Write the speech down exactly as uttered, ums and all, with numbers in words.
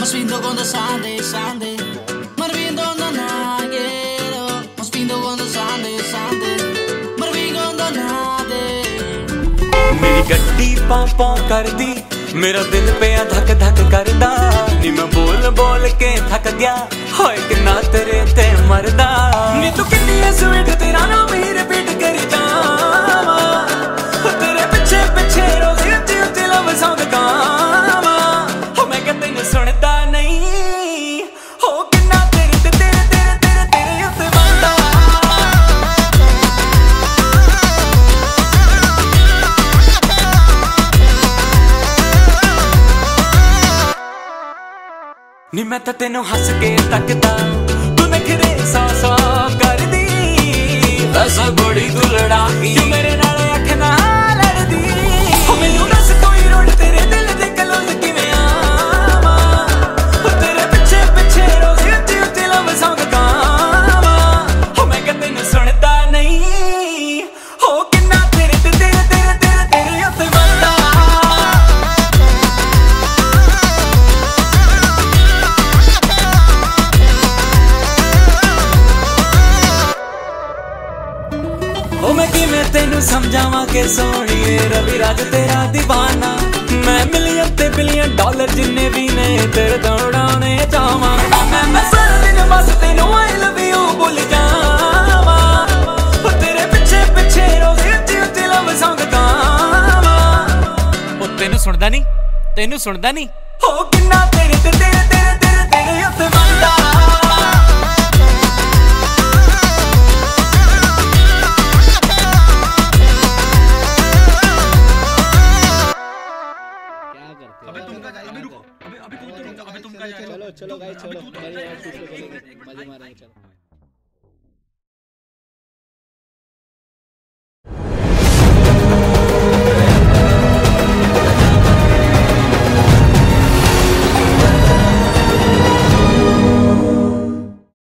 mas vindo quando Sunday, Sunday. Maar vindo na nagero, mas vindo quando Sunday, Sunday. Maar vindo na nade. मेरी गड्डी पां पां कर दी, मेरा दिल पे धक धक करदा। नी मैं बोल बोल के थक गया, होए किन्ना तेरे ते मरदा। नी तू किन्नी है स्वीट, तेरा नाम ही रिपीट करी जावा। तेरे पिछे पिछे रोज उच्ची उच्ची लव सॉन्ग गावा। हो मैं क्या तैनू सुनदा नहीं, हो किन्ना तेरे ते तेरे तेरे तेरे तेरे उत्ते बनदा। नी मैं तो तेनू हस के तकदा, तू नखरे सौ सौ कर दी। ऐसा बड़ी तू लड़ाकी, तू मेरे नाल अख ना लड़दी। हो मैनू दस कोई रोड तेरे दिल दे क्लोज किवें आवा। तेरे पिछे पिछे रोज उच्ची उच्ची लव सॉन्ग गावा। हो मैं क्या तैनू सुनदा नहीं, हो किन्ना तेरे ते तेरे तेरे तेरे तेरे उत्ते बनदा। ओ मैं कि मैं तेनू समझावा के सोनिए, रवि राज तेरा दीवाना। मैं मिलियन ते बिलियन डॉलर जिन्ने भी ने तेरे दौड़ाने जावा। मैं मैं सारा दिन बस तेनू आई लव यू बोल जावा। तेरे पिछे पिछे रोज उच्ची उच्ची लव सॉन्ग गावा। ओ तेनू सुनदा नहीं, तेनू सुनदा नहीं, हो किन्ना तेरे ते तेरे तेरे तेरे तेरे उत्ते बनदा। अबे तुम का अभी रुको, अबे अभी तुम अबे तुम का चलो चलो गाइस चलो, मजे मारेंगे चलो।